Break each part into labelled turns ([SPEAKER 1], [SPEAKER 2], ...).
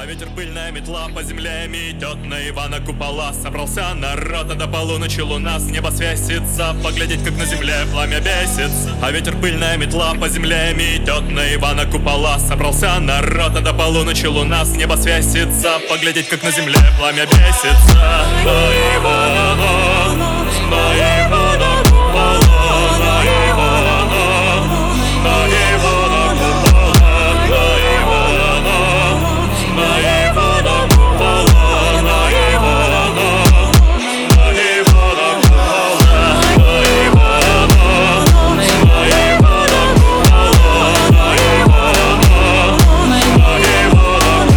[SPEAKER 1] ветер пыльная метла по земле метет на Ивана купола. Собрался народ, а до полуночи луна с неба свесится, поглядеть, как на земле пламя бесится. А ветер пыльная метла по земле метет на Ивана купола. Собрался народ, а до полуночи луна с неба свесится, поглядеть, как на земле пламя бесится. На Ивана, на Ивана купола, на Ивана, на Ивана купола, на Ивана, на Ивана купола, на Ивана, на Ивана купола, на Ивана, на Ивана купола, на Ивана, на Ивана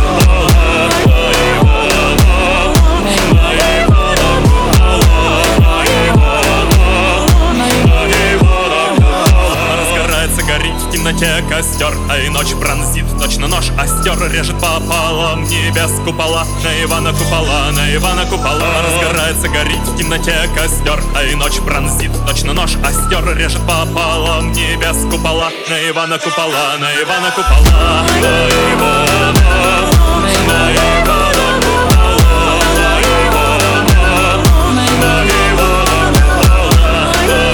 [SPEAKER 1] в темноте костер, а и ночь пронзит. Точно нож остер, режет пополам небес купола. На Ивана купола, на Ивана купола. Разгорается, горит в темноте костер, а и ночь пронзит. Точно нож остер, режет пополам небес купола. На Ивана купола, на Ивана купола. На Ивана, на Ивана купола, на Ивана, на Ивана купола, на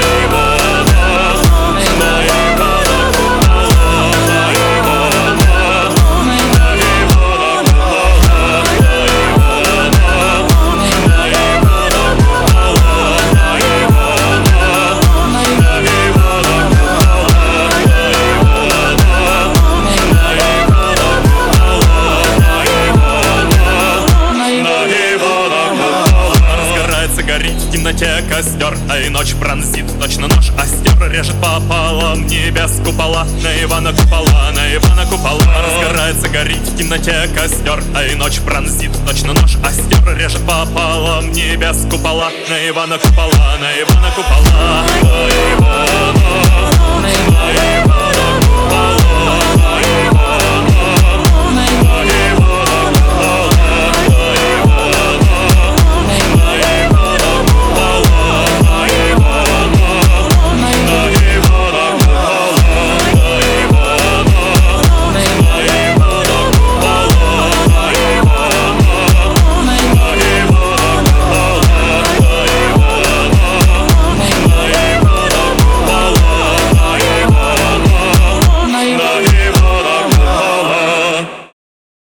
[SPEAKER 1] в темноте костер, а и ночь пронзит. Точно нож остер, режет пополам небес купола. На Ивана купола, на Ивана купола. Разгорается, горит в темноте костер, а и ночь пронзит. Точно нож остер, режет пополам небес купола. На Ивана купола, на Ивана купола, на Ивана, на Ивана.